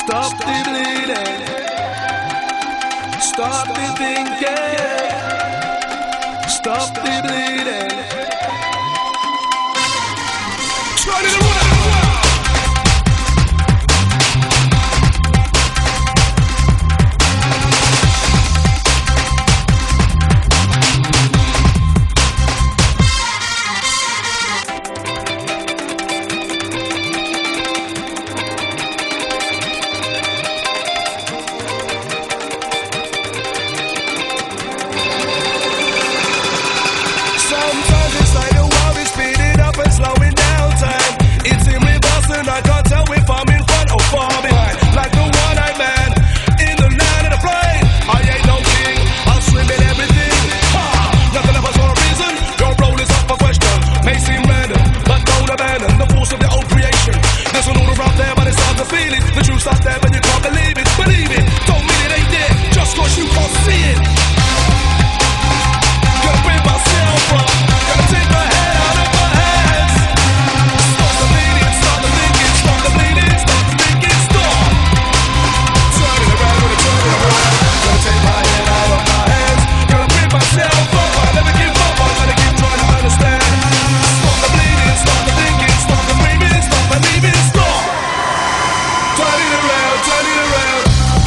Stop the bleeding. Stop the thinking. Stop the bleeding. Turn it around. Sometimes it's like the world is speeding up and slowing down time. It's in reverse and I can't tell if I'm in front or far behind. Like the one-eyed man in the land of the flame. I ain't no king, I'll swim in everything. Ha! Nothing happens for a reason, your role is up for question. May seem random, but don't abandon the force of the old creation. There's an order out there, but it's hard to feel it. The truth's out there, but you can't believe it. Believe it, don't mean it ain't there, just cause you can't see it. Gotta bring myself up. Gotta take my head out of my hands. Stop the bleeding, stop the thinking, stop the bleeding, stop the thinking, stop. Turn it around, gonna turn it around. Gotta take my head out of my hands. Gotta bring myself up. I never give up, I gotta keep trying to understand. Stop the bleeding, stop the thinking, stop the dreaming, stop believing, stop. Turn it around, turn it around.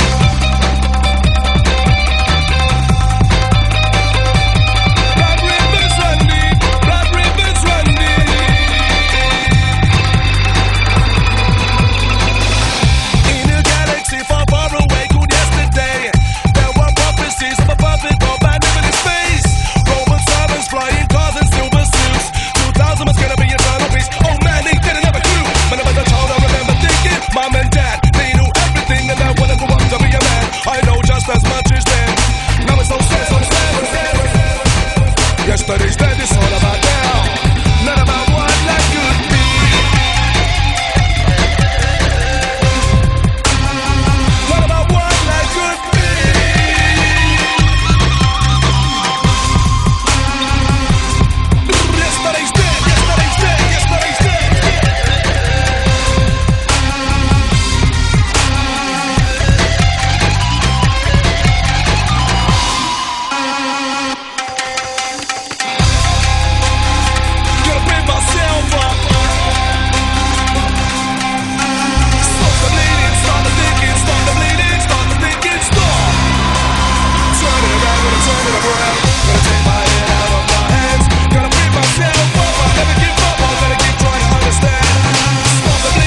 As much as them. Now it's so sad, so sad. Yesterday's dead, it's all about now. Not about what life could be. Not about what life could be. Yesterday's dead, yesterday's dead, yesterday's dead.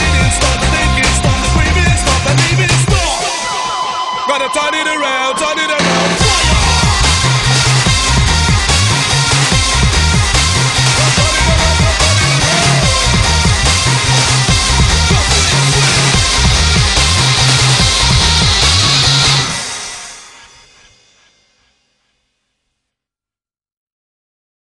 Turn it around, turn it